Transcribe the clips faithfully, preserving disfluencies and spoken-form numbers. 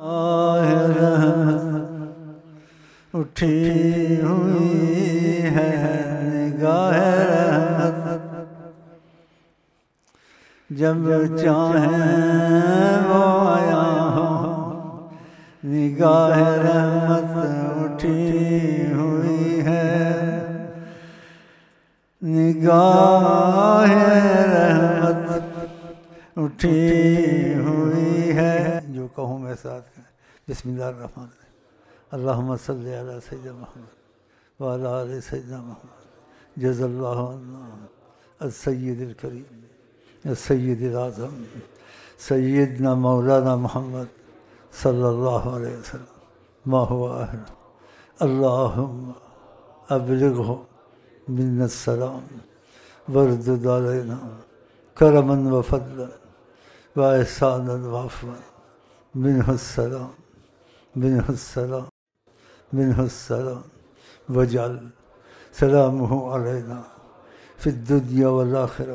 उठी हुई है निगाह रहमत, जब चाहे वो आया हो निगाह रहमत उठी हुई है, निगाह रहमत उठी हुई है। जो कहूँ मैं साथ में बिस्मिल्लाहिर्रहमानिर्रहीम। अल्लाहुम्मा सल्ली अला सय्यिदिना मुहम्मद व अला आलि सय्यिदिना मुहम्मद। जज़ल्लाहु अन्ना अस-सय्यिदिल करीम अस-सय्यिदिल आज़म सय्यिदना मौलाना मुहम्मद सल्लल्लाहु अलैहि वसल्लम मा हुवा अहल। अल्लाहुम्मा अबलिग़हु मिन्ना सलाम वरदुद अलैना करमन व फज़लन व ihsanan व अफ़वन मिन्हु सलाम मिन्हु सलाम मिन्हु सलाम वजअल सलामुहु अलैना फ़िद दुनिया वल आखिरह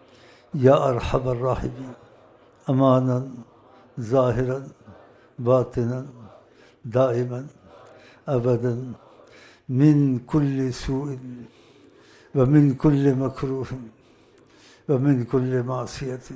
या अरहमर राहिमीन। अमानन ज़ाहिरन बातिनन दाइमन अबदन मिन कुल्लि सूइन व मिन कुल्लि मकरूहिन व मिन कुल्लि मासियतिन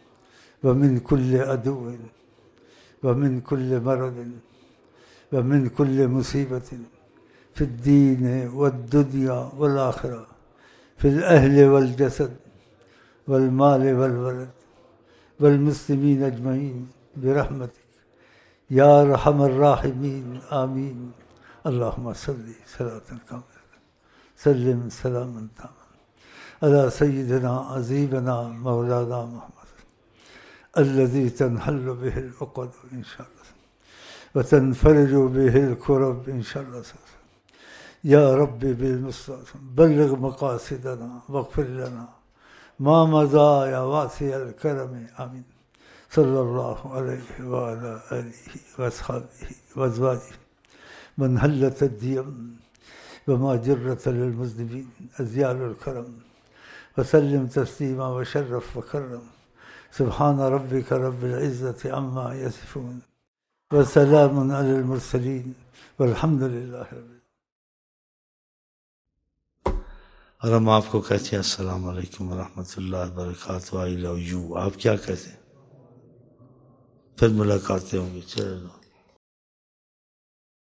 व मिन कुल्लि अदुव्विन व मिन कुल्लि मरदिन व मिन कुल्लि मुसीबतिन फ़िद दीन वद्दुनिया वल आखिरह फ़िल अहलि वल जसद वल माल वल वलद वल मुस्लिमीन अजमईन बिरहमतिक या अरहमर राहिमीन आमीन। अल्लाहुम्मा सल्लि सलातन कामिलतन सल्लिम सलामन तामन अला सय्यिदिना अज़ीज़ना मौलाना मुहम्मद अल्लज़ी तन्हल्लु बिहिल उक़द इंशाअल्लाह व तनफ़रिजु बिहिल कुरब इंशाअल्लाह। या रब्बी बिल मुस्तफ़ा बल्लिग़ मक़ासिदना वग़फ़िर लना मा मज़ा या वासिअल करम आमीन। सल्लल्लाहु अलैहि व अला आलिहि व अस्हाबिहि व अज़वाजिहि मन हल्लत अद्दियम व मा जर्रत लिल मुज़निबीन अज़यालुल करम व सल्लिम तस्लीमा व शर्रफ व करम। सुब्हान रब्बिका रब्बिल इज़्ज़ति अम्मा यसिफ़ून व सलामुन अलल मुरसलीन वल्हम्दुलिल्लाहि रब्बिल। और हम आपको कहते हैं अस्सलाम वालेकुम रहमतुल्लाहि व बरकातहू। I love you. आप क्या कहते हैं? फिर मुलाकातें होंगी। चलो।